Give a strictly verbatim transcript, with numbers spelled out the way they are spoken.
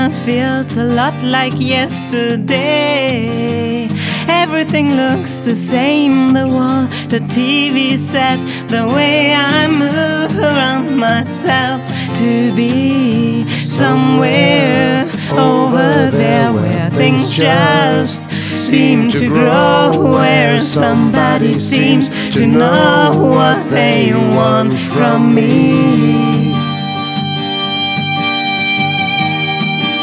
feels a lot like yesterday. Everything looks the same, the wall, the T V set, the way I move around myself, to be somewhere over there where things just seem to grow, where somebody seems to know what they want from me.